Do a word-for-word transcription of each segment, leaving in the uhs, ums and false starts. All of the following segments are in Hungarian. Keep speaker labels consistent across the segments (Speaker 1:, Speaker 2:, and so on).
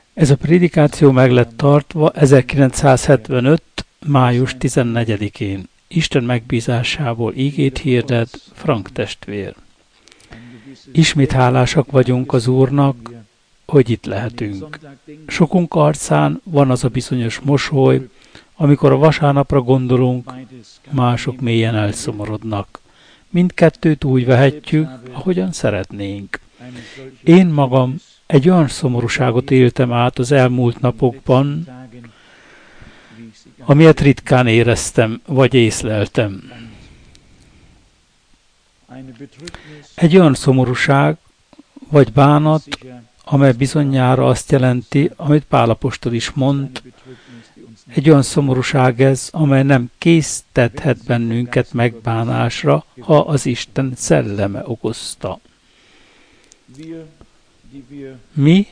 Speaker 1: Ez a prédikáció meg lett tartva ezerkilencszázhetvenöt. május tizennegyedikén. Isten megbízásából ígét hirdet Frank testvér. Ismét hálásak vagyunk az Úrnak, hogy itt lehetünk. Sokunk arcán van az a bizonyos mosoly, amikor a vasárnapra gondolunk, mások mélyen elszomorodnak. Mindkettőt úgy vehetjük, ahogyan szeretnénk. Én magam egy olyan szomorúságot éltem át az elmúlt napokban, amilyet ritkán éreztem, vagy észleltem. Egy olyan szomorúság, vagy bánat, amely bizonyára azt jelenti, amit Pál apostol is mond, egy olyan szomorúság ez, amely nem késztethet bennünket megbánásra, ha az Isten szelleme okozta. Mi,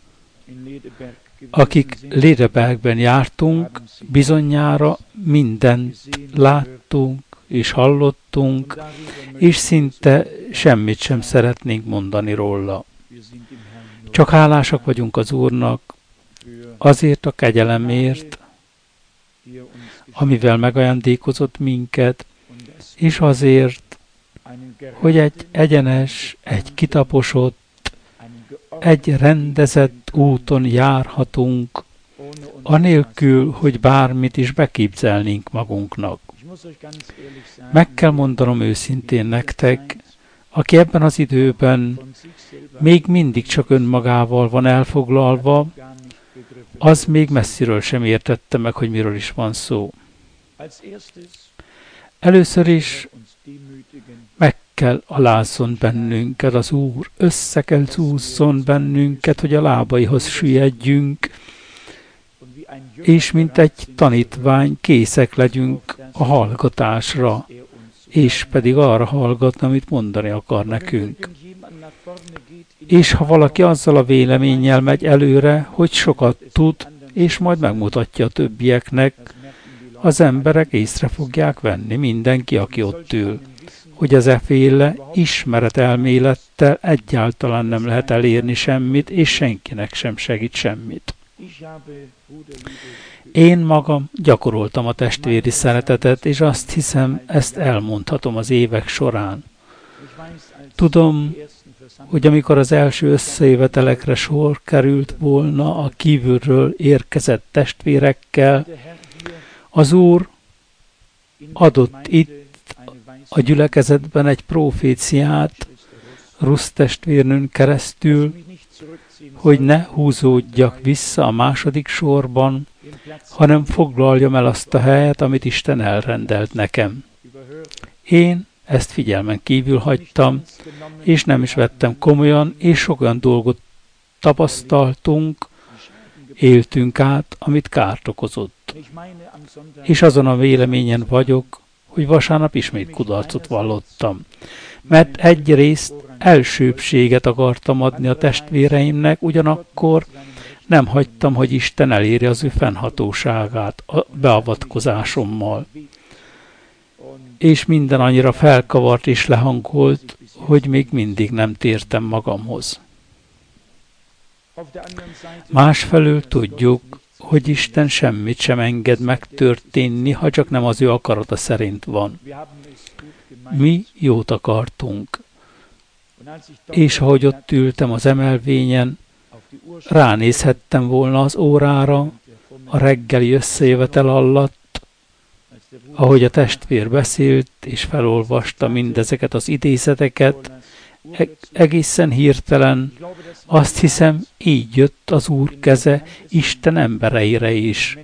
Speaker 1: akik Lédebergben jártunk, bizonyára mindent láttunk és hallottunk, és szinte semmit sem szeretnénk mondani róla. Csak hálásak vagyunk az Úrnak azért a kegyelemért, amivel megajándékozott minket, és azért, hogy egy egyenes, egy kitaposott, egy rendezett úton járhatunk, anélkül, hogy bármit is beképzelnénk magunknak. Meg kell mondanom őszintén nektek, aki ebben az időben még mindig csak önmagával van elfoglalva, az még messziről sem értette meg, hogy miről is van szó. Először is meg kell alázzon bennünket az Úr, össze kell zúzzon bennünket, hogy a lábaihoz süllyedjünk, és mint egy tanítvány készek legyünk a hallgatásra, és pedig arra hallgatni, amit mondani akar nekünk. És ha valaki azzal a véleménnyel megy előre, hogy sokat tud, és majd megmutatja a többieknek, az emberek észre fogják venni, mindenki, aki ott ül, hogy az eféle ismeretelmélettel egyáltalán nem lehet elérni semmit, és senkinek sem segít semmit. Én magam gyakoroltam a testvéri szeretetet, és azt hiszem, ezt elmondhatom az évek során. Tudom, hogy amikor az első összejövetelekre sor került volna a kívülről érkezett testvérekkel, az Úr adott itt a gyülekezetben egy proféciát Rusz testvérnőn keresztül, hogy ne húzódjak vissza a második sorban, hanem foglaljam el azt a helyet, amit Isten elrendelt nekem. Én ezt figyelmen kívül hagytam, és nem is vettem komolyan, és sok olyan dolgot tapasztaltunk, éltünk át, amit kárt okozott. És azon a véleményen vagyok, hogy vasárnap ismét kudarcot vallottam. Mert egyrészt elsőbbséget akartam adni a testvéreimnek, ugyanakkor nem hagytam, hogy Isten elérje az ő fennhatóságát a beavatkozásommal. És minden annyira felkavart és lehangolt, hogy még mindig nem tértem magamhoz. Másfelől tudjuk, hogy Isten semmit sem enged megtörténni, ha csak nem az ő akarata szerint van. Mi jót akartunk. És ahogy ott ültem az emelvényen, ránézhettem volna az órára, a reggeli összejövetel alatt, ahogy a testvér beszélt és felolvasta mindezeket az idézeteket, egészen hirtelen, azt hiszem, így jött az Úr keze Isten embereire is,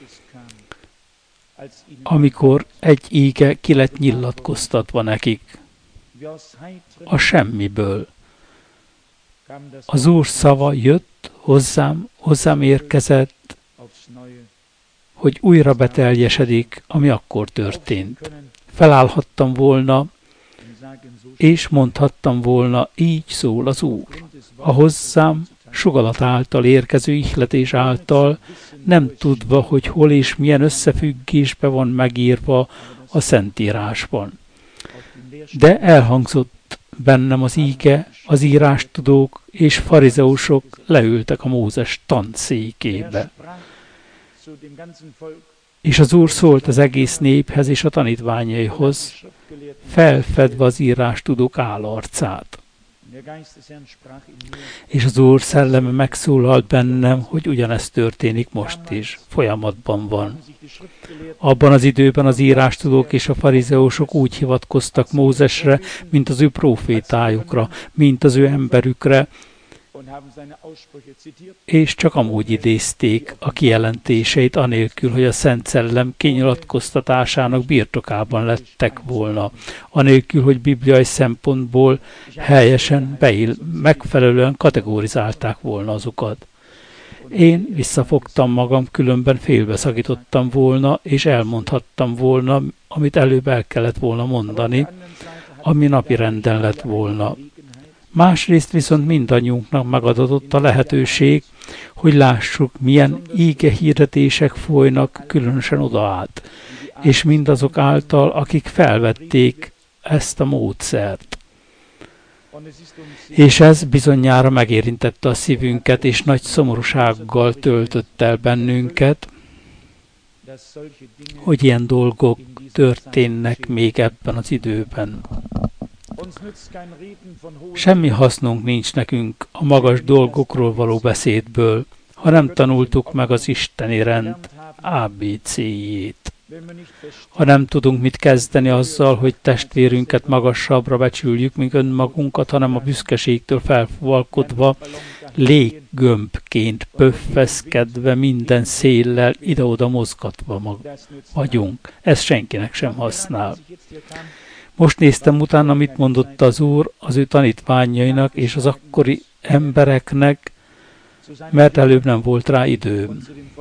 Speaker 1: amikor egy íge ki lett nyilatkoztatva nekik. A semmiből. Az Úr szava jött, hozzám, hozzám érkezett, hogy újra beteljesedik, ami akkor történt. Felállhattam volna, és mondhattam volna, így szól az Úr. A hozzám sugalat által érkező ihletés által, nem tudva, hogy hol és milyen összefüggésbe van megírva a Szentírásban. De elhangzott bennem az íge, az írástudók és farizeusok leültek a Mózes tanszékébe. És az Úr szólt az egész néphez és a tanítványaihoz, felfedve az írástudók állarcát. És az Úr szelleme megszólalt bennem, hogy ugyanezt történik most is, folyamatban van. Abban az időben az írástudók és a farizeusok úgy hivatkoztak Mózesre, mint az ő profétájukra, mint az ő emberükre, és csak amúgy idézték a kijelentéseit, anélkül, hogy a Szent Szellem kinyilatkoztatásának birtokában lettek volna, anélkül, hogy bibliai szempontból helyesen, beil, megfelelően kategorizálták volna azokat. Én visszafogtam magam, különben félbeszakítottam volna, és elmondhattam volna, amit előbb el kellett volna mondani, ami napi renden lett volna. Másrészt viszont mindannyiunknak megadatott a lehetőség, hogy lássuk, milyen íge hirdetések folynak különösen oda át, és mindazok által, akik felvették ezt a módszert. És ez bizonyára megérintette a szívünket, és nagy szomorúsággal töltött el bennünket, hogy ilyen dolgok történnek még ebben az időben. Semmi hasznunk nincs nekünk a magas dolgokról való beszédből, ha nem tanultuk meg az isteni rend á bé cé-jét. Ha nem tudunk mit kezdeni azzal, hogy testvérünket magasabbra becsüljük, mint önmagunkat, hanem a büszkeségtől felfúvalkodva, léggömbként pöffeszkedve minden széllel ide-oda mozgatva mag- vagyunk. Ez senkinek sem használ. Most néztem utána, mit mondott az Úr az ő tanítványainak és az akkori embereknek, mert előbb nem volt rá időm.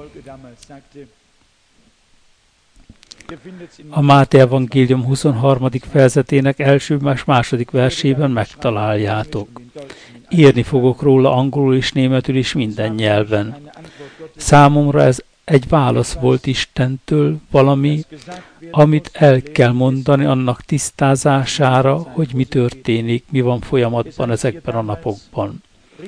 Speaker 1: A Máté evangélium huszonharmadik fejezetének első és második versében megtaláljátok. Írni fogok róla angolul és németül is minden nyelven. Számomra ez egy válasz volt Istentől, valami, amit el kell mondani annak tisztázására, hogy mi történik, mi van folyamatban ezekben a napokban.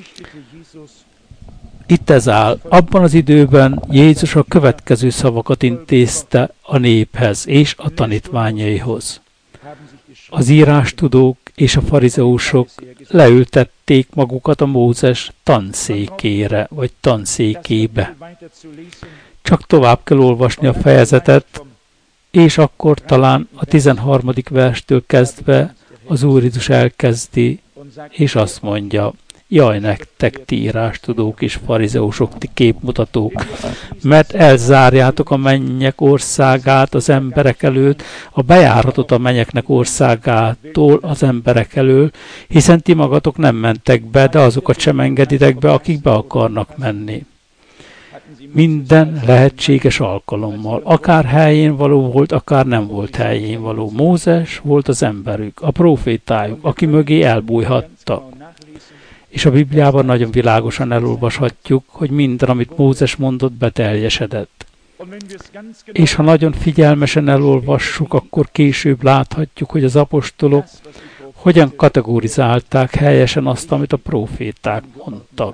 Speaker 1: Itt ez áll. Abban az időben Jézus a következő szavakat intézte a néphez és a tanítványaihoz. Az írástudók és a farizeusok leültették magukat a Mózes tanszékére, vagy tanszékébe. Csak tovább kell olvasni a fejezetet, és akkor talán a tizenharmadik verstől kezdve az Úr Jézus elkezdi, és azt mondja, jaj nektek, ti írástudók és farizeusok, ti képmutatók, mert elzárjátok a mennyek országát az emberek előtt, a bejáratot a mennyeknek országától az emberek elől, hiszen ti magatok nem mentek be, de azokat sem engeditek be, akik be akarnak menni. Minden lehetséges alkalommal, akár helyén való volt, akár nem volt helyén való. Mózes volt az emberük, a profétájuk, aki mögé elbújhattak. És a Bibliában nagyon világosan elolvashatjuk, hogy minden, amit Mózes mondott, beteljesedett. És ha nagyon figyelmesen elolvassuk, akkor később láthatjuk, hogy az apostolok hogyan kategorizálták helyesen azt, amit a proféták mondtak.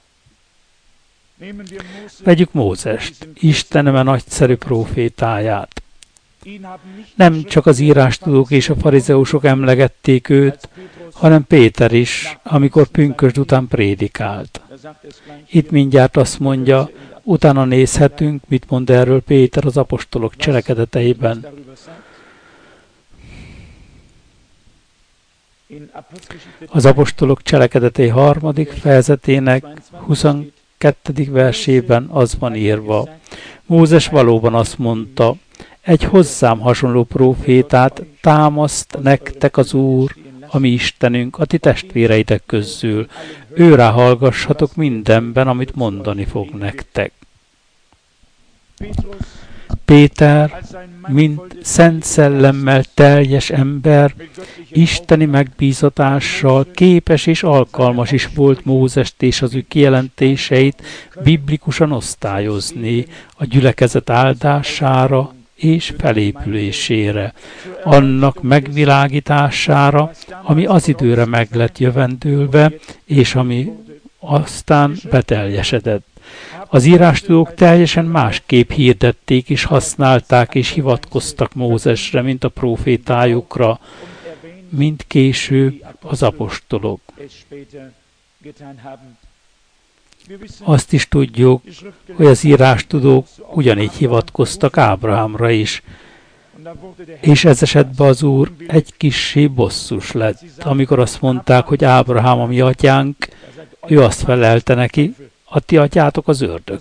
Speaker 1: Vegyük Mózest, Isteneme nagyszerű profétáját. Nem csak az írástudók és a farizeusok emlegették őt, hanem Péter is, amikor pünkösd után prédikált. Itt mindjárt azt mondja, utána nézhetünk, mit mond erről Péter az apostolok cselekedeteiben. Az apostolok cselekedetei harmadik fejezetének huszonkettedik versében az van írva. Mózes valóban azt mondta, egy hozzám hasonló prófétát támaszt nektek az Úr, a mi Istenünk, a ti testvéreitek közül. Őrá hallgassatok mindenben, amit mondani fog nektek. Péter, mint szent szellemmel teljes ember, isteni megbízatással képes és alkalmas is volt Mózest és az ő kijelentéseit biblikusan osztályozni a gyülekezet áldására és felépülésére, annak megvilágítására, ami az időre meg lett jövendőlve, és ami aztán beteljesedett. Az írástudók teljesen másképp hirdették és használták és hivatkoztak Mózesre, mint a prófétájukra, mint később az apostolok. Azt is tudjuk, hogy az írástudók ugyanígy hivatkoztak Ábrahámra is, és ez esetben az Úr egy kissé bosszus lett. Amikor azt mondták, hogy Ábrahám a mi atyánk, ő azt felelte neki, a ti atyátok az ördög.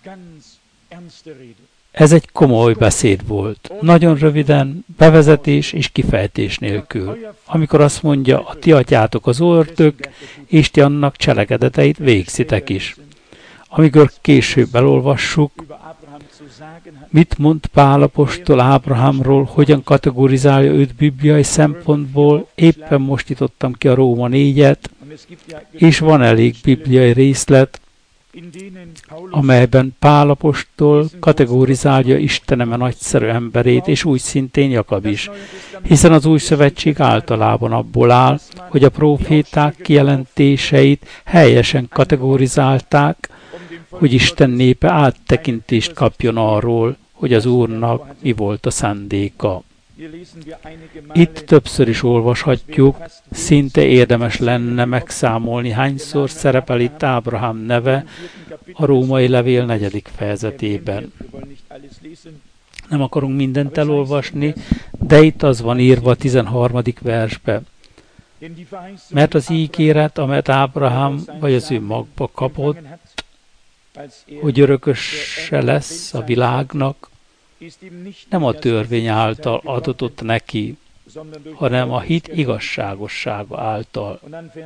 Speaker 1: Ez egy komoly beszéd volt. Nagyon röviden, bevezetés és kifejtés nélkül. Amikor azt mondja, a ti atyátok az ördög, és ti annak cselekedeteit végzitek is. Amikor később elolvassuk, mit mond Pál apostol Ábrahámról, hogyan kategorizálja őt bibliai szempontból, éppen most nyitottam ki a Róma négyet, és van elég bibliai részlet, amelyben Pál apostol kategorizálja Istenem a nagyszerű emberét, és úgy szintén Jakab is. Hiszen az új szövetség általában abból áll, hogy a próféták kijelentéseit helyesen kategorizálták, hogy Isten népe áttekintést kapjon arról, hogy az Úrnak mi volt a szándéka. Itt többször is olvashatjuk, szinte érdemes lenne megszámolni, hányszor szerepel itt Ábrahám neve a római levél negyedik fejezetében. Nem akarunk mindent elolvasni, de itt az van írva a tizenharmadik versbe. Mert az ígéret, amelyet Ábrahám vagy az ő magba kapott, hogy örököse lesz a világnak, nem a törvény által adatott neki, hanem a hit igazságossága által.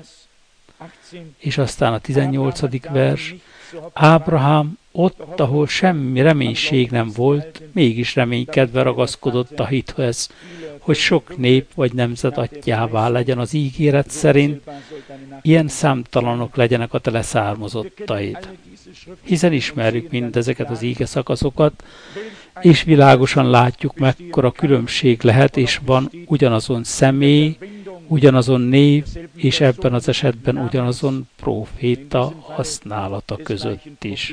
Speaker 1: És aztán a tizennyolcadik vers, Ábrahám ott, ahol semmi reménység nem volt, mégis reménykedve ragaszkodott a hithez, hogy sok nép vagy nemzet atyjává legyen az ígéret szerint, ilyen számtalanok legyenek a te leszármazottaid. Hiszen ismerjük mindezeket az íge szakaszokat, és világosan látjuk, mekkora különbség lehet, és van ugyanazon személy, ugyanazon név, és ebben az esetben ugyanazon próféta használata között is.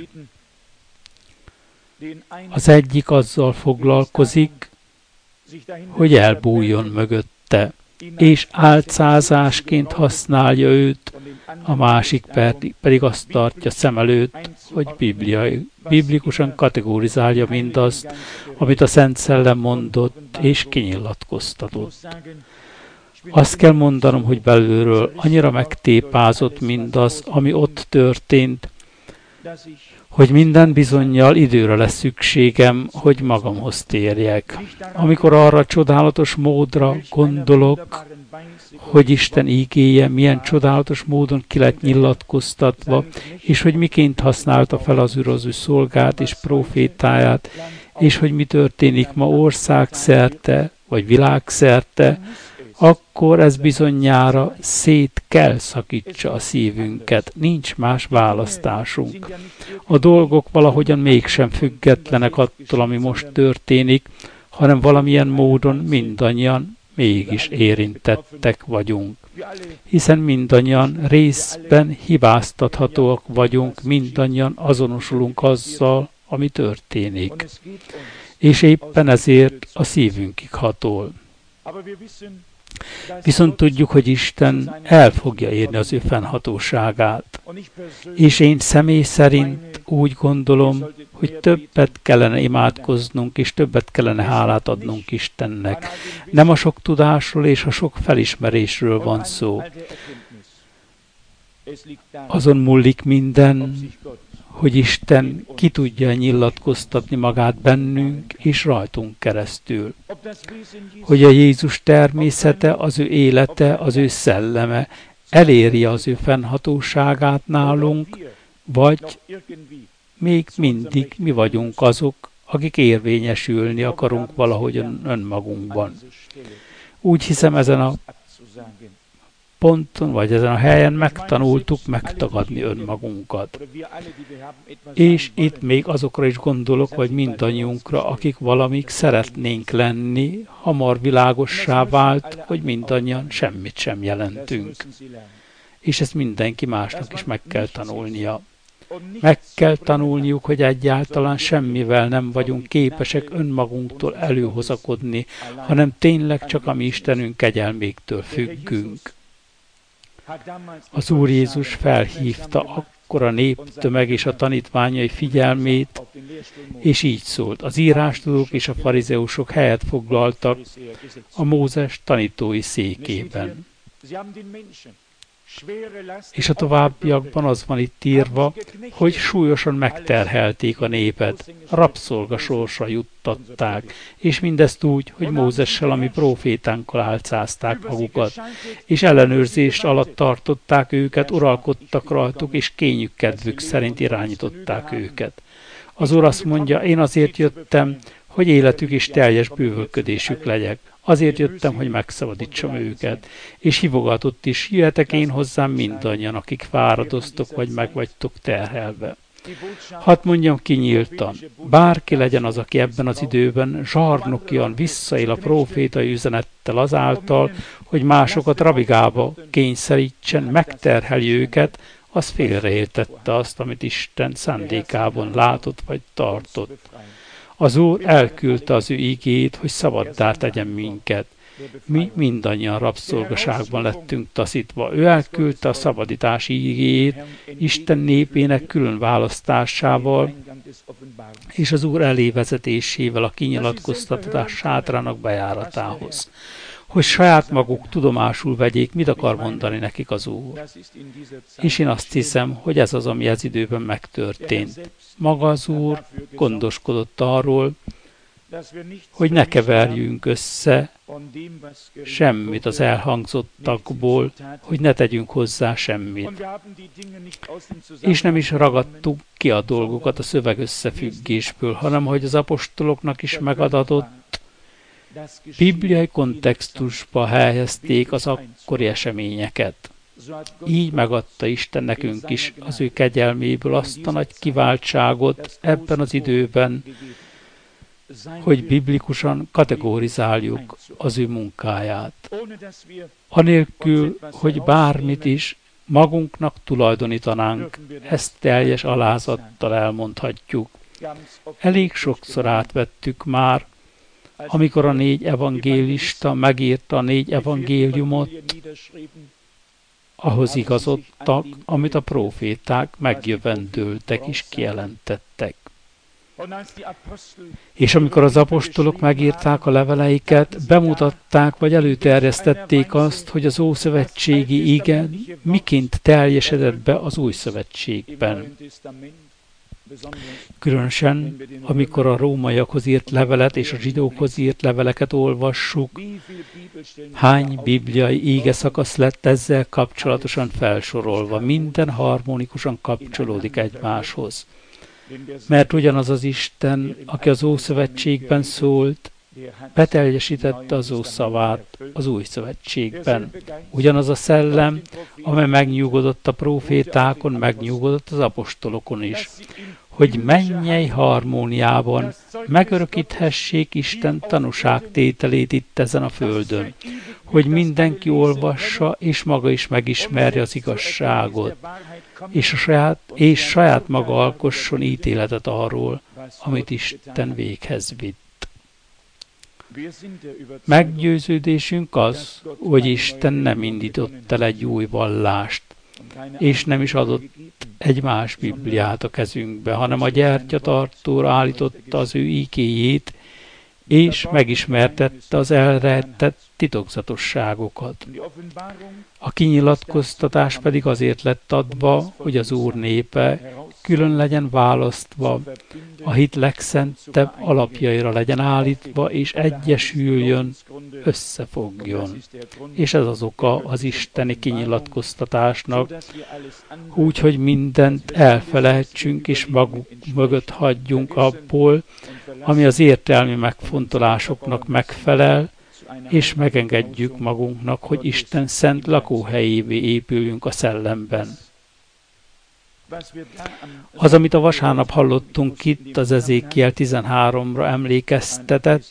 Speaker 1: Az egyik azzal foglalkozik, hogy elbújjon mögötte, és álcázásként használja őt, a másik pedig azt tartja szem előtt, hogy bibliai, biblikusan kategorizálja mindazt, amit a Szent Szellem mondott és kinyilatkoztatott. Azt kell mondanom, hogy belülről annyira megtépázott mindaz, ami ott történt, hogy minden bizonnyal időre lesz szükségem, hogy magamhoz térjek. Amikor arra a csodálatos módra gondolok, hogy Isten ígéje milyen csodálatos módon ki lett nyilatkoztatva, és hogy miként használta fel az Úr az ő szolgát és prófétáját, és hogy mi történik ma országszerte, vagy világszerte, akkor ez bizonnyára szét kell szakítsa a szívünket. Nincs más választásunk. A dolgok valahogyan mégsem függetlenek attól, ami most történik, hanem valamilyen módon mindannyian mégis érintettek vagyunk. Hiszen mindannyian részben hibáztathatóak vagyunk, mindannyian azonosulunk azzal, ami történik. És éppen ezért a szívünkig hatol. Viszont tudjuk, hogy Isten el fogja érni az ő fennhatóságát. És én személy szerint úgy gondolom, hogy többet kellene imádkoznunk, és többet kellene hálát adnunk Istennek. Nem a sok tudásról és a sok felismerésről van szó. Azon múlik minden, hogy Isten ki tudja nyilatkoztatni magát bennünk és rajtunk keresztül. Hogy a Jézus természete, az ő élete, az ő szelleme eléri az ő fennhatóságát nálunk, vagy még mindig mi vagyunk azok, akik érvényesülni akarunk valahogy önmagunkban. Úgy hiszem, ezen a ponton, vagy ezen a helyen megtanultuk megtagadni önmagunkat. És itt még azokra is gondolok, vagy mindannyiunkra, akik valamik szeretnénk lenni, hamar világossá vált, hogy mindannyian semmit sem jelentünk. És ezt mindenki másnak is meg kell tanulnia. Meg kell tanulniuk, hogy egyáltalán semmivel nem vagyunk képesek önmagunktól előhozakodni, hanem tényleg csak a mi Istenünk kegyelméktől függünk. Az Úr Jézus felhívta akkor a néptömeg és a tanítványai figyelmét, és így szólt: az írástudók és a farizeusok helyet foglaltak a Mózes tanítói székében. És a továbbiakban az van itt írva, hogy súlyosan megterhelték a népet, rabszolga sorsra juttatták, és mindezt úgy, hogy Mózessel, ami prófétánkkal álcázták magukat, és ellenőrzést alatt tartották őket, uralkodtak rajtuk, és kényük kedvük szerint irányították őket. Az Úr azt mondja: én azért jöttem, hogy életük és teljes bővölködésük legyek. Azért jöttem, hogy megszabadítsam őket. És hívogatott is: jöhetek én hozzám mindannyian, akik fáradoztok, vagy meg vagytok terhelve. Hadd mondjam kinyíltan, bárki legyen az, aki ebben az időben zsarnokian visszaél a prófétai üzenettel azáltal, hogy másokat rabigába kényszerítsen, megterheli őket, az félreértette azt, amit Isten szándékában látott vagy tartott. Az Úr elküldte az ő igéjét, hogy szabaddá tegyen minket. Mi mindannyian rabszolgaságban lettünk taszítva. Ő elküldte a szabadítási igéjét Isten népének külön választásával, és az Úr elévezetésével a kinyilatkoztatás sátrának bejáratához, hogy saját maguk tudomásul vegyék, mit akar mondani nekik az Úr. És én azt hiszem, hogy ez az, ami ez időben megtörtént. Maga az Úr gondoskodott arról, hogy ne keverjünk össze semmit az elhangzottakból, hogy ne tegyünk hozzá semmit. És nem is ragadtuk ki a dolgokat a szöveg összefüggésből, hanem hogy az apostoloknak is megadatott bibliai kontextusba helyezték az akkori eseményeket. Így megadta Isten nekünk is az ő kegyelméből azt a nagy kiváltságot ebben az időben, hogy biblikusan kategorizáljuk az ő munkáját. Anélkül, hogy bármit is magunknak tulajdonítanánk, ezt teljes alázattal elmondhatjuk. Elég sokszor átvettük már, amikor a négy evangélista megírta a négy evangéliumot, ahhoz igazodtak, amit a próféták megjövendőltek és kijelentettek. És amikor az apostolok megírták a leveleiket, bemutatták vagy előterjesztették azt, hogy az ószövetségi ige miként teljesedett be az új szövetségben. Különösen, amikor a rómaiakhoz írt levelet és a zsidókhoz írt leveleket olvassuk, hány bibliai íge szakasz lett ezzel kapcsolatosan felsorolva, minden harmonikusan kapcsolódik egymáshoz. Mert ugyanaz az Isten, aki az Ószövetségben szólt, beteljesítette az Ószavát az Új Szövetségben. Ugyanaz a szellem, amely megnyugodott a prófétákon, megnyugodott az apostolokon is, hogy mennyei harmóniában megörökíthessék Isten tanúságtételét itt ezen a földön, hogy mindenki olvassa és maga is megismerje az igazságot, és, a saját, és saját maga alkosson ítéletet arról, amit Isten véghez vitt. Meggyőződésünk az, hogy Isten nem indított el egy új vallást, és nem is adott egy más Bibliát a kezünkbe, hanem a gyertyatartóra állította az ő igéjét, és megismertette az elrejtett titokzatosságokat. A kinyilatkoztatás pedig azért lett adva, hogy az Úr népe külön legyen választva, a hit legszentebb alapjaira legyen állítva, és egyesüljön, összefogjon. És ez az oka az isteni kinyilatkoztatásnak, úgy, hogy mindent elfelejtsünk, és maguk mögött hagyjunk abból, ami az értelmi megfontolásoknak megfelel, és megengedjük magunknak, hogy Isten szent lakóhelyévé épüljünk a szellemben. Az, amit a vasárnap hallottunk itt, az Ezékiel tizenháromra emlékeztetett,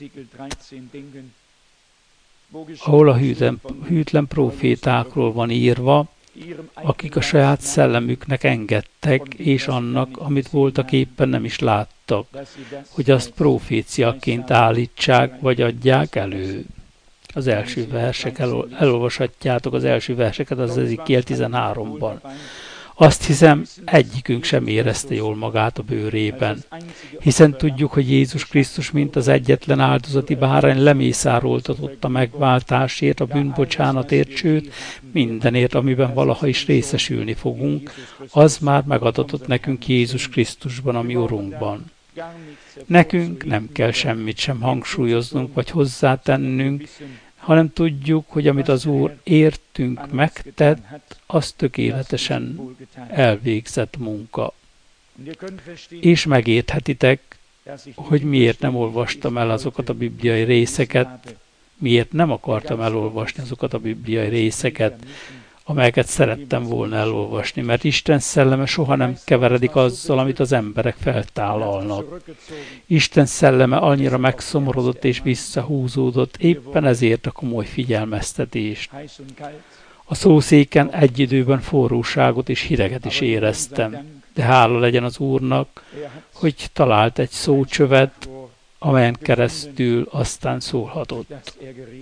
Speaker 1: ahol a hűtlen, hűtlen profétákról van írva, akik a saját szellemüknek engedtek, és annak, amit voltak éppen nem is láttak, hogy azt proféciaként állítsák, vagy adják elő. Az első versek, elol, elolvashatjátok az első verseket az Ezékiel tizenháromban. Azt hiszem, egyikünk sem érezte jól magát a bőrében, hiszen tudjuk, hogy Jézus Krisztus, mint az egyetlen áldozati bárány lemészároltatott a megváltásért, a bűnbocsánatért, sőt, mindenért, amiben valaha is részesülni fogunk, az már megadatott nekünk Jézus Krisztusban, a mi Urunkban. Nekünk nem kell semmit sem hangsúlyoznunk, vagy hozzátennünk, hanem tudjuk, hogy amit az Úr értünk megtett, az tökéletesen elvégzett munka. És megérthetitek, hogy miért nem olvastam el azokat a bibliai részeket, miért nem akartam elolvasni azokat a bibliai részeket, amelyeket szerettem volna elolvasni, mert Isten szelleme soha nem keveredik azzal, amit az emberek feltállalnak. Isten szelleme annyira megszomorodott és visszahúzódott, éppen ezért a komoly figyelmeztetést. A szószéken egy időben forróságot és hideget is éreztem, de hála legyen az Úrnak, hogy talált egy szócsövet, amelyen keresztül aztán szólhatott.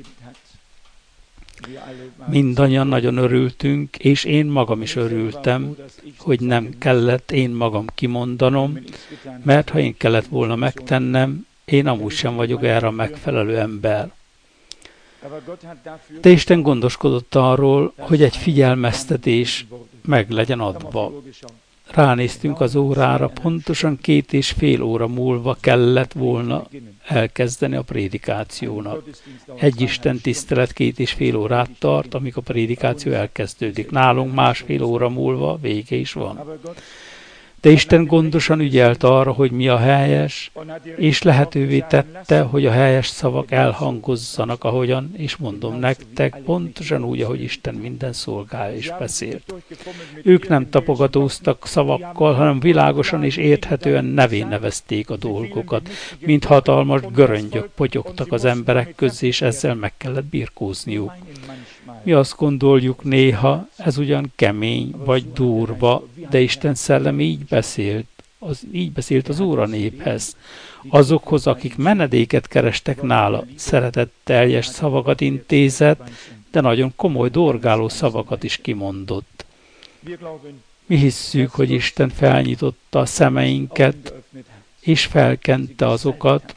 Speaker 1: Mindannyian nagyon örültünk, és én magam is örültem, hogy nem kellett én magam kimondanom, mert ha én kellett volna megtennem, én amúgy sem vagyok erre a megfelelő ember. De Isten gondoskodott arról, hogy egy figyelmeztetés meg legyen adva. Ránéztünk az órára, pontosan két és fél óra múlva kellett volna elkezdeni a prédikációnak. Egy Isten tisztelet két és fél órát tart, amíg a prédikáció elkezdődik. Nálunk másfél óra múlva vége is van. De Isten gondosan ügyelt arra, hogy mi a helyes, és lehetővé tette, hogy a helyes szavak elhangozzanak, ahogyan, és mondom nektek, pontosan úgy, ahogy Isten minden szolgája is beszélt. Ők nem tapogatóztak szavakkal, hanem világosan és érthetően nevén nevezték a dolgokat, mint hatalmas göröngyök potyogtak az emberek közé, és ezzel meg kellett birkózniuk. Mi azt gondoljuk néha, ez ugyan kemény vagy durva, de Isten szellem így beszélt, az, így beszélt az Úr a néphez. Azokhoz, akik menedéket kerestek nála, szeretetteljes szavakat intézett, de nagyon komoly dorgáló szavakat is kimondott. Mi hisszük, hogy Isten felnyitotta a szemeinket, és felkente azokat,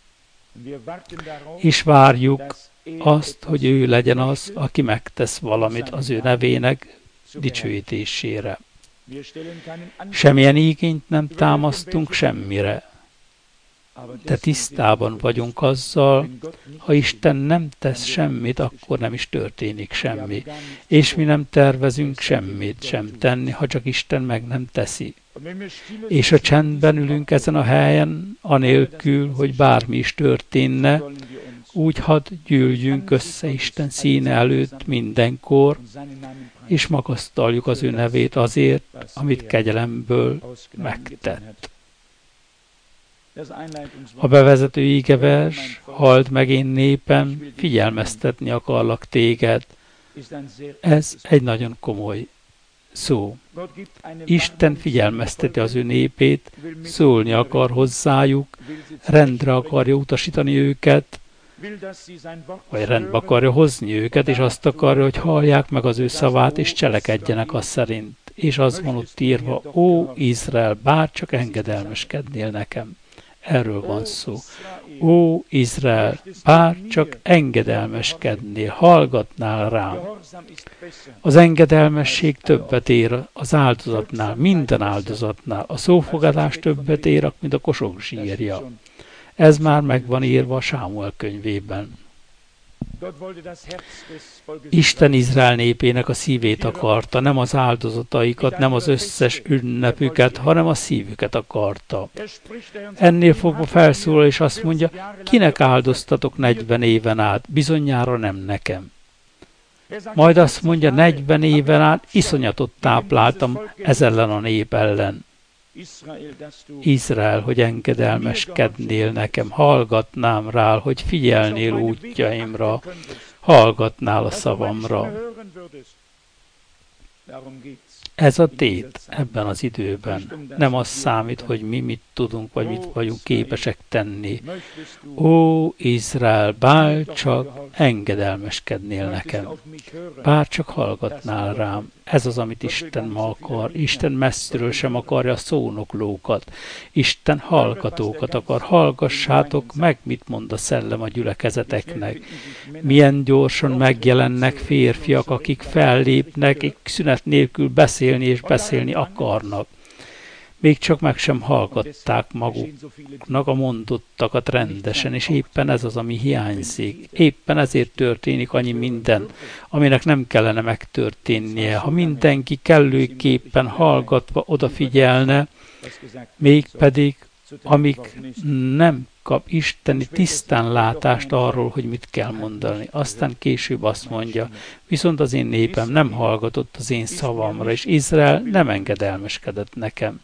Speaker 1: és várjuk azt, hogy ő legyen az, aki megtesz valamit az ő nevének dicsőítésére. Semmilyen igényt nem támasztunk semmire, de tisztában vagyunk azzal, ha Isten nem tesz semmit, akkor nem is történik semmi. És mi nem tervezünk semmit sem tenni, ha csak Isten meg nem teszi. És a csendben ülünk ezen a helyen, anélkül, hogy bármi is történne, úgy hadd gyűljünk össze Isten színe előtt mindenkor, és magasztaljuk az ő nevét azért, amit kegyelemből megtett. A bevezető ígevers, halld meg én népem, figyelmeztetni akarlak téged. Ez egy nagyon komoly szó. Isten figyelmezteti az ő népét, szólni akar hozzájuk, rendre akarja utasítani őket, vagy rendbe akarja hozni őket, és azt akarja, hogy hallják meg az ő szavát, és cselekedjenek azt szerint. És az van ott írva, ó Izrael, bár csak engedelmeskednél nekem. Erről van szó. Ó Izrael, bár csak engedelmeskednél, hallgatnál rám. Az engedelmesség többet ér az áldozatnál, minden áldozatnál. A szófogadás többet ér, mint a kosok zsírja. Ez már meg van írva a Sámuel könyvében. Isten Izrael népének a szívét akarta, nem az áldozataikat, nem az összes ünnepüket, hanem a szívüket akarta. Ennél fogva felszólal, és azt mondja, kinek áldoztatok negyven éven át, bizonyára nem nekem. Majd azt mondja, negyven éven át iszonyatot tápláltam ez ellen a nép ellen. Izrael, hogy engedelmeskednél nekem, hallgatnám rá, hogy figyelnél útjaimra, hallgatnál a szavamra. Ez a tét ebben az időben. Nem az számít, hogy mi mit tudunk, vagy mit vagyunk képesek tenni. Ó, Izrael, bárcsak engedelmeskednél nekem. Bárcsak hallgatnál rám. Ez az, amit Isten ma akar. Isten messziről sem akarja szónoklókat. Isten hallgatókat akar. Hallgassátok meg, mit mond a szellem a gyülekezeteknek. Milyen gyorsan megjelennek férfiak, akik fellépnek, szünet nélkül beszélni és beszélni akarnak. Még csak meg sem hallgatták maguknak a mondottakat rendesen, és éppen ez az, ami hiányzik. Éppen ezért történik annyi minden, aminek nem kellene megtörténnie. Ha mindenki kellőképpen hallgatva odafigyelne, mégpedig amíg nem kap isteni tisztánlátást arról, hogy mit kell mondani. Aztán később azt mondja, viszont az én népem nem hallgatott az én szavamra, és Izrael nem engedelmeskedett nekem.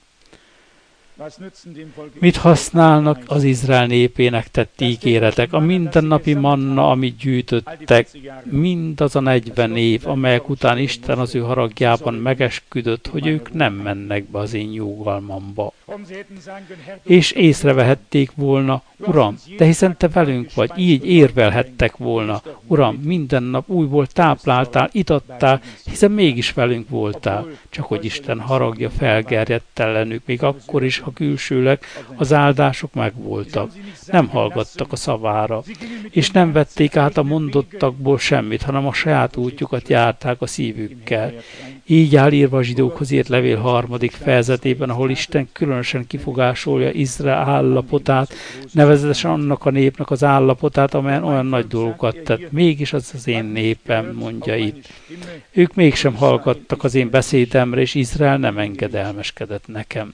Speaker 1: Mit használnak az Izrael népének tett ígéretek? A mindennapi manna, amit gyűjtöttek, mindaz a negyven év, amelyek után Isten az ő haragjában megesküdött, hogy ők nem mennek be az én nyugalmamba. És észrevehették volna, Uram, de hiszen te velünk vagy, így érvelhettek volna. Uram, minden nap újból tápláltál, itattál, hiszen mégis velünk voltál. Csak hogy Isten haragja felgerjedt ellenük, még akkor is, ha külsőleg az áldások megvoltak. Nem hallgattak a szavára, és nem vették át a mondottakból semmit, hanem a saját útjukat járták a szívükkel. Így áll írva a zsidókhoz írt levél harmadik fejezetében, ahol Isten különösen kifogásolja Izrael állapotát, nevezetesen annak a népnek az állapotát, amelyen olyan nagy dolgokat tett. Mégis az az én népem, mondja itt. Ők mégsem hallgattak az én beszédemre, és Izrael nem engedelmeskedett nekem.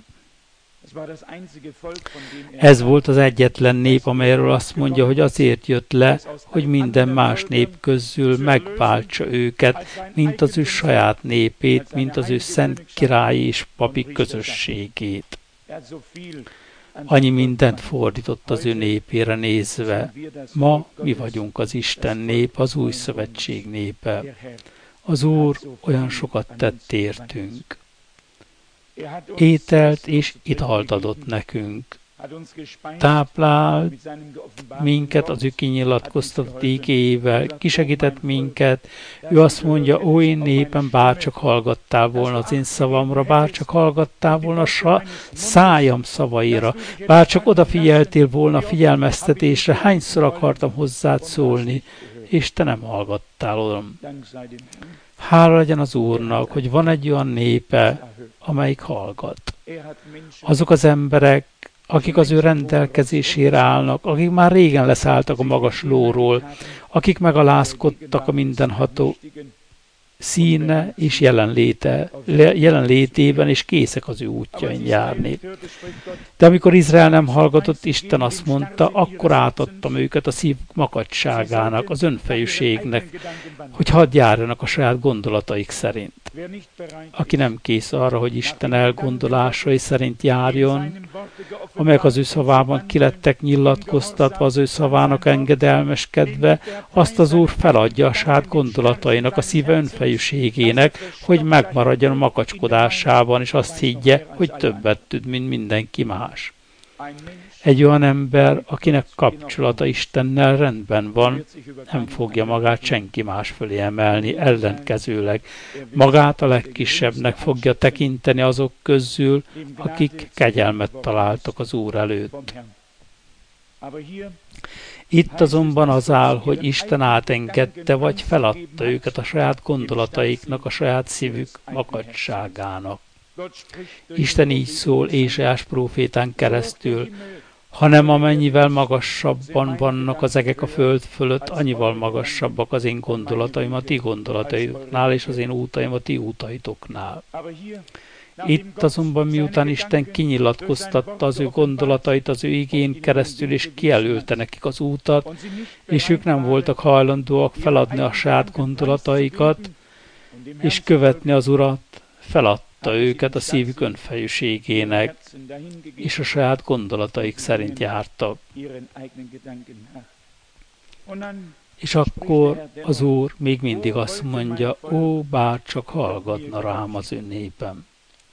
Speaker 1: Ez volt az egyetlen nép, amelyről azt mondja, hogy azért jött le, hogy minden más nép közül megváltsa őket, mint az ő saját népét, mint az ő szent királyi és papi közösségét. Annyi mindent fordított az ő népére nézve. Ma mi vagyunk az Isten nép, az új szövetség népe. Az Úr olyan sokat tett értünk. Ételt és italt adott nekünk. Táplált minket az ő kinyilatkoztatott ígéjével, kisegített minket. Ő azt mondja, ó, én népem, bárcsak hallgattál volna az én szavamra, bárcsak hallgattál volna a szájam szavaira, bárcsak odafigyeltél volna a figyelmeztetésre, hányszor akartam hozzád szólni, és te nem hallgattál oda. Hála legyen az Úrnak, hogy van egy olyan népe, amelyik hallgat. Azok az emberek, akik az ő rendelkezésére állnak, akik már régen leszálltak a magas lóról, akik megalázkodtak a mindenható színe és jelenléte, jelenlétében, és készek az ő útjain járni. De amikor Izrael nem hallgatott, Isten azt mondta, akkor átadtam őket a szív makadságának, az önfejűségnek, hogy hadd járjanak a saját gondolataik szerint. Aki nem kész arra, hogy Isten elgondolásai szerint járjon, amelyek az ő szavában kilettek nyilatkoztatva, az ő szavának engedelmeskedve, azt az Úr feladja a saját gondolatainak, a szíve önfejűségének, hogy megmaradjon a makacskodásában, és azt higgye, hogy többet tud, mint mindenki más. Egy olyan ember, akinek kapcsolata Istennel rendben van, nem fogja magát senki más fölé emelni, ellenkezőleg magát a legkisebbnek fogja tekinteni azok közül, akik kegyelmet találtak az Úr előtt. Itt azonban az áll, hogy Isten átengedte vagy feladta őket a saját gondolataiknak, a saját szívük makadságának. Isten így szól Ézsaiás prófétán keresztül, hanem amennyivel magasabban vannak az egek a föld fölött, annyival magasabbak az én gondolataim a ti gondolataitoknál, és az én útaim a ti útaitoknál. Itt azonban miután Isten kinyilatkoztatta az ő gondolatait az ő igén keresztül, és kijelölte nekik az útat, és ők nem voltak hajlandóak feladni a saját gondolataikat, és követni az Urat, feladta őket a szívük önfejűségének, és a saját gondolataik szerint jártak. És akkor az Úr még mindig azt mondja, ó, bár csak hallgatna rám az ő népem.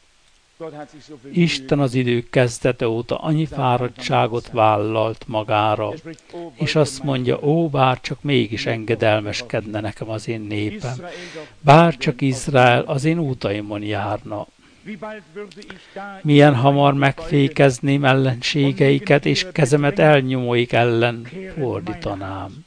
Speaker 1: Isten az idők kezdete óta annyi fáradtságot vállalt magára, és azt mondja, ó, bár csak mégis engedelmeskedne nekem az én népem, bár csak Izrael az én útaimon járna. Milyen hamar megfékezném ellenségeiket, és kezemet elnyomóik ellen fordítanám.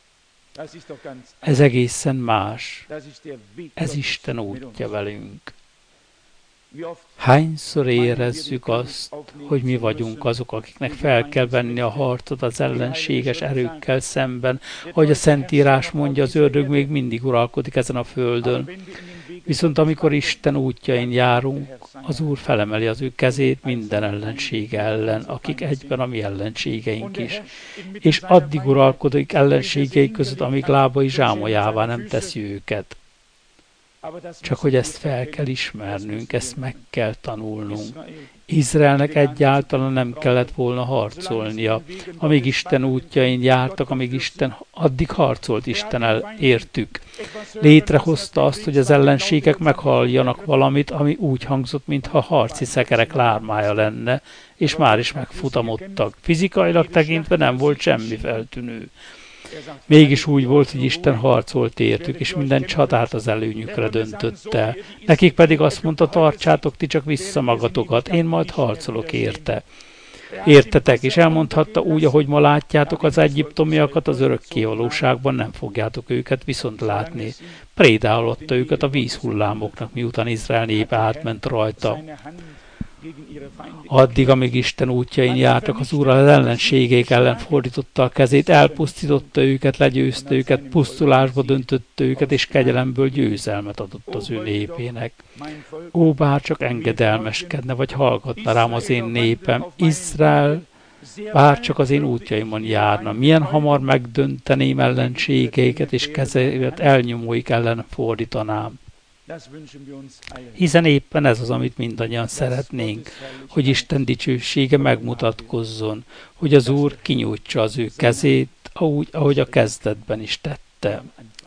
Speaker 1: Ez egészen más. Ez Isten útja velünk. Hányszor érezzük azt, hogy mi vagyunk azok, akiknek fel kell venni a harcot az ellenséges erőkkel szemben, ahogy a Szentírás mondja, az ördög még mindig uralkodik ezen a földön. Viszont amikor Isten útjain járunk, az Úr felemeli az ő kezét minden ellensége ellen, akik egyben a mi ellenségeink is. És addig uralkodik ellenségei között, amíg lábai zsámolyává nem teszi őket. Csak hogy ezt fel kell ismernünk, ezt meg kell tanulnunk. Izraelnek egyáltalán nem kellett volna harcolnia. Amíg Isten útjain jártak, amíg Isten, addig harcolt Isten el, értük. Létrehozta azt, hogy az ellenségek meghalljanak valamit, ami úgy hangzott, mintha harci szekerek lármája lenne, és már is megfutamodtak. Fizikailag tekintve nem volt semmi feltűnő. Mégis úgy volt, hogy Isten harcolt értük, és minden csatát az előnyükre döntötte. Nekik pedig azt mondta, tartsátok ti csak vissza magatokat, én majd harcolok érte. Értetek, és elmondhatta úgy, ahogy ma látjátok az egyiptomiakat, az örökké valóságban nem fogjátok őket viszont látni. Prédálhatta őket a vízhullámoknak, miután Izrael népe átment rajta. Addig, amíg Isten útjain jártak, az Úr az ellenségeik ellen fordította a kezét, elpusztította őket, legyőzte őket, pusztulásba döntötte őket, és kegyelemből győzelmet adott az ő népének. Ó, bár csak engedelmeskedne, vagy hallgatna rám az én népem, Izrael, bár csak az én útjaimon járna, milyen hamar megdönteném ellenségeiket, és kezeiket elnyomóik ellen fordítanám. Hiszen éppen ez az, amit mindannyian szeretnénk, hogy Isten dicsősége megmutatkozzon, hogy az Úr kinyújtsa az ő kezét, ahogy, ahogy a kezdetben is tette.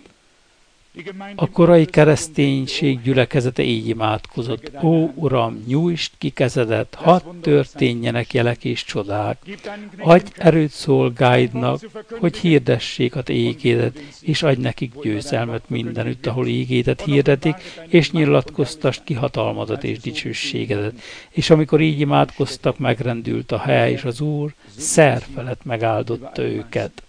Speaker 1: A korai kereszténység gyülekezete így imádkozott. Ó, Uram, nyújtsd ki kezedet, hadd történjenek jelek és csodák. Adj erőt szolgáidnak, hogy hirdessék a te ígédet, és adj nekik győzelmet mindenütt, ahol ígédet hirdetik, és nyilatkoztasd ki hatalmadat és dicsőségedet. És amikor így imádkoztak, megrendült a hely, és az Úr szer felett megáldotta őket.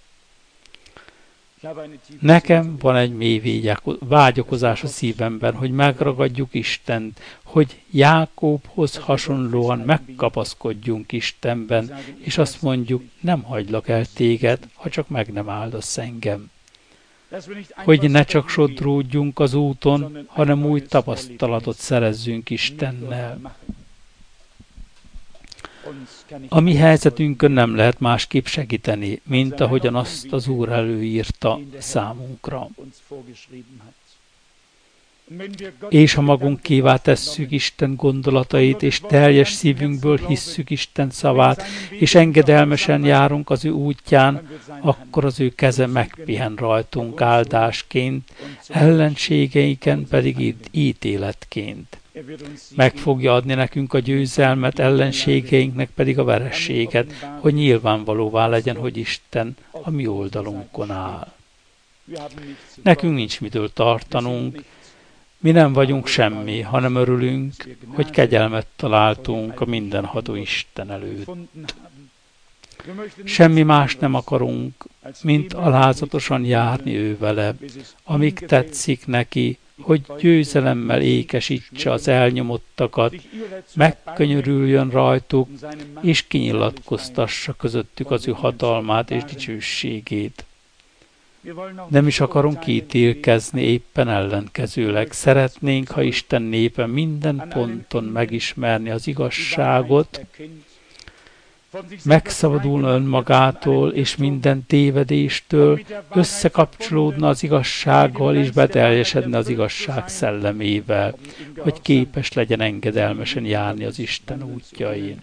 Speaker 1: Nekem van egy mély vágyakozás a szívemben, hogy megragadjuk Istent, hogy Jákóbhoz hasonlóan megkapaszkodjunk Istenben, és azt mondjuk, nem hagylak el téged, ha csak meg nem áldasz engem. Hogy ne csak sodródjunk az úton, hanem új tapasztalatot szerezzünk Istennel. A mi helyzetünkön nem lehet másképp segíteni, mint ahogyan azt az Úr előírta számunkra. És ha magunkévá tesszük Isten gondolatait, és teljes szívünkből hisszük Isten szavát, és engedelmesen járunk az ő útján, akkor az ő keze megpihen rajtunk áldásként, ellenségeiken pedig ítéletként. Meg fogja adni nekünk a győzelmet, ellenségeinknek pedig a verességet, hogy nyilvánvalóvá legyen, hogy Isten a mi oldalunkon áll. Nekünk nincs mitől tartanunk, mi nem vagyunk semmi, hanem örülünk, hogy kegyelmet találtunk a mindenható Isten előtt. Semmi más nem akarunk, mint alázatosan járni ő vele, amíg tetszik neki, hogy győzelemmel ékesítse az elnyomottakat, megkönyörüljön rajtuk, és kinyilatkoztassa közöttük az ő hatalmát és dicsőségét. Nem is akarunk ítélkezni, éppen ellenkezőleg. Szeretnénk, ha Isten népe minden ponton megismerni az igazságot, megszabadulna önmagától és minden tévedéstől, összekapcsolódna az igazsággal és beteljesedne az igazság szellemével, hogy képes legyen engedelmesen járni az Isten útjain.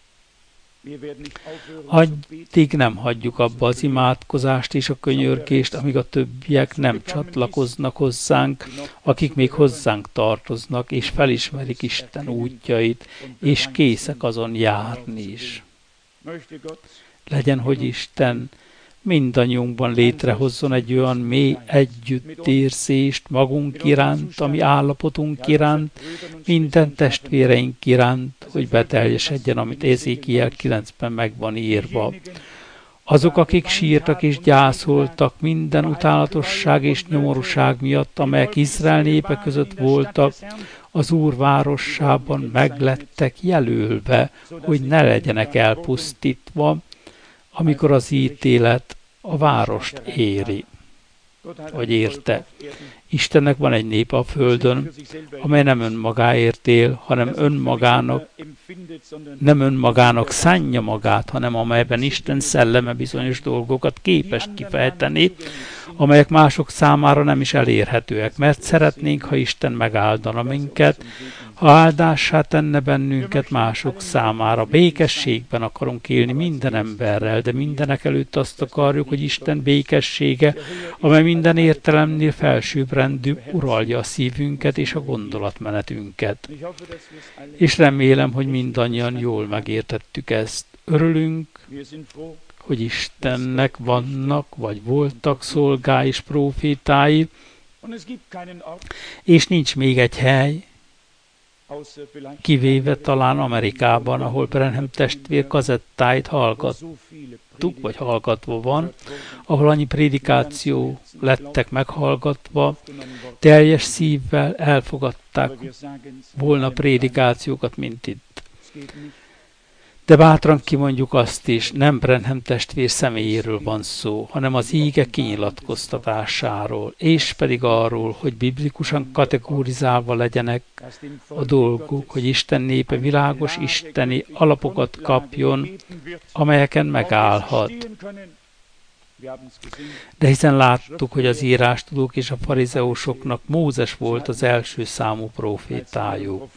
Speaker 1: Addig nem hagyjuk abba az imádkozást és a könyörgést, amíg a többiek nem csatlakoznak hozzánk, akik még hozzánk tartoznak, és felismerik Isten útjait, és készek azon járni is. Legyen, hogy Isten mindannyiunkban létrehozzon egy olyan mély együttérzést magunk iránt, ami állapotunk iránt, minden testvéreink iránt, hogy beteljesedjen, amit Ezékiel kilencben meg van írva. Azok, akik sírtak és gyászoltak minden utálatosság és nyomorúság miatt, amelyek Izrael népe között voltak, az Úr városában meglettek jelölve, hogy ne legyenek elpusztítva, amikor az ítélet a várost éri, vagy érte. Istennek van egy nép a földön, amely nem önmagáért él, hanem önmagának, nem önmagának szánja magát, hanem amelyben Isten szelleme bizonyos dolgokat képes kifejteni, amelyek mások számára nem is elérhetőek, mert szeretnénk, ha Isten megáldana minket, ha áldásá tenne bennünket mások számára. Békességben akarunk élni minden emberrel, de mindenek előtt azt akarjuk, hogy Isten békessége, amely minden értelemnél felsőbbrendű, uralja a szívünket és a gondolatmenetünket. És remélem, hogy mindannyian jól megértettük ezt. Örülünk, hogy Istennek vannak, vagy voltak szolgái és prófétái, és nincs még egy hely, kivéve talán Amerikában, ahol Branham testvér kazettáit hallgattuk, vagy hallgatva van, ahol annyi prédikáció lettek meghallgatva, teljes szívvel elfogadták volna prédikációkat, mint itt. De bátran kimondjuk azt is, nem Branham testvér személyéről van szó, hanem az íge kinyilatkoztatásáról, és pedig arról, hogy biblikusan kategorizálva legyenek a dolgok, hogy Isten népe világos isteni alapokat kapjon, amelyeken megállhat. De hiszen láttuk, hogy az írástudók és a farizeusoknak Mózes volt az első számú prófétájuk.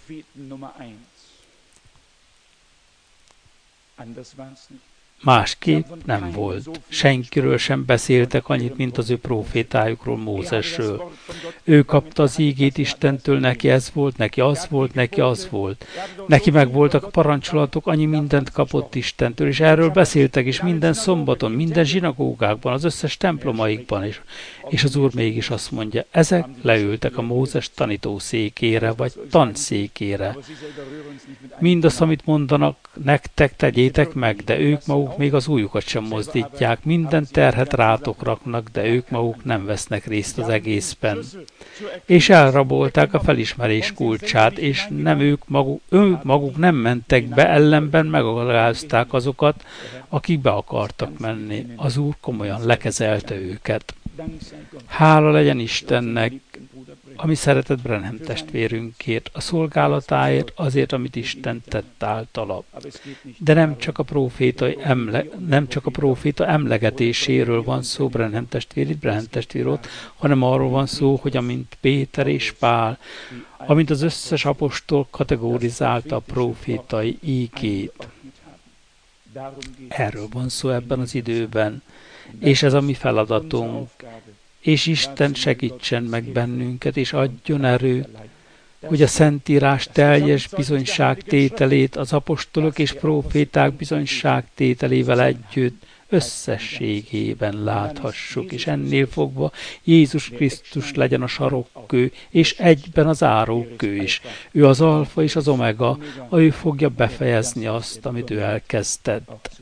Speaker 1: Másképp nem volt. Senkiről sem beszéltek annyit, mint az ő prófétájukról, Mózesről. Ő kapta az ígét Istentől, neki ez volt, neki az volt, neki az volt. Neki meg voltak a parancsolatok, annyi mindent kapott Istentől, és erről beszéltek is minden szombaton, minden zsinagógákban, az összes templomaikban is. És az Úr mégis azt mondja, ezek leültek a Mózes tanítószékére, vagy tanszékére. Mindazt, amit mondanak, nektek tegyétek meg, de ők maguk még az ujjukat sem mozdítják, minden terhet rátok raknak, de ők maguk nem vesznek részt az egészben. És elrabolták a felismerés kulcsát, és nem ők maguk, ők maguk nem mentek be, ellenben megalázták azokat, akik be akartak menni. Az Úr komolyan lekezelte őket. Hála legyen Istennek, ami szeretett Branham testvérünkért, a szolgálatáért, azért, amit Isten tett általa. De nem csak a próféta, emle, nem csak a próféta emlegetéséről van szó Branham testvér, itt Branham testvér ott, hanem arról van szó, hogy amint Péter és Pál, amint az összes apostol kategorizálta a prófétai ígét. Erről van szó ebben az időben, és ez a mi feladatunk. És Isten segítsen meg bennünket, és adjon erőt, hogy a Szentírás teljes bizonyságtételét az apostolok és próféták bizonyságtételével együtt összességében láthassuk, és ennél fogva Jézus Krisztus legyen a sarokkő, és egyben az árókő is. Ő az alfa és az omega, ő fogja befejezni azt, amit ő elkezdett.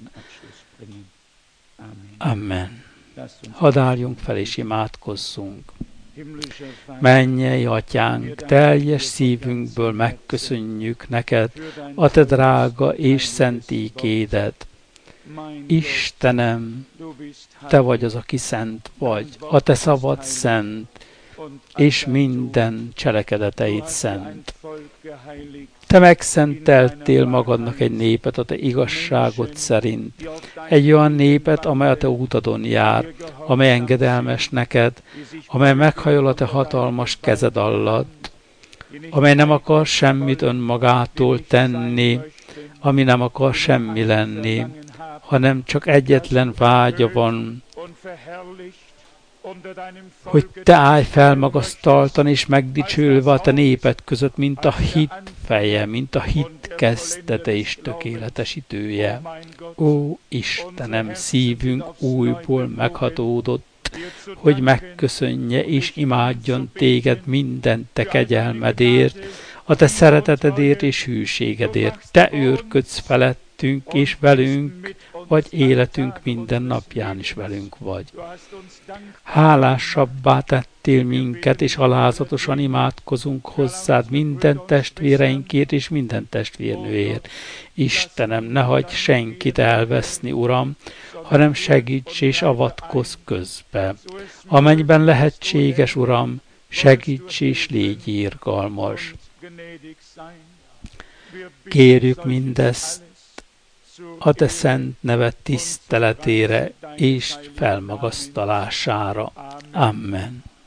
Speaker 1: Amen. Hadd álljunk fel és imádkozzunk. Mennyei Atyánk, teljes szívünkből megköszönjük neked a te drága és szent ígédet. Istenem, te vagy az, aki szent vagy, a te szavad szent, és minden cselekedeteid szent. Te megszenteltél magadnak egy népet a te igazságod szerint, egy olyan népet, amely a te útadon jár, amely engedelmes neked, amely meghajol a te hatalmas kezed alatt, amely nem akar semmit önmagától tenni, ami nem akar semmi lenni, hanem csak egyetlen vágya van, hogy te állj fel magasztaltan és megdicsülve a te néped között, mint a hit feje, mint a hit kezdete és tökéletesítője. Ó, Istenem, szívünk újból meghatódott, hogy megköszönje és imádjon téged minden te kegyelmedért, a te szeretetedért és hűségedért. Te őrködsz felettünk és velünk, vagy életünk minden napján is velünk vagy. Hálásabbá tettél minket, és alázatosan imádkozunk hozzád minden testvéreinkért és minden testvérnőért. Istenem, ne hagyj senkit elveszni, Uram, hanem segíts és avatkozz közbe. Amennyiben lehetséges, Uram, segíts és légy irgalmas. Kérjük mindezt a te szent neved tiszteletére és felmagasztalására. Amen.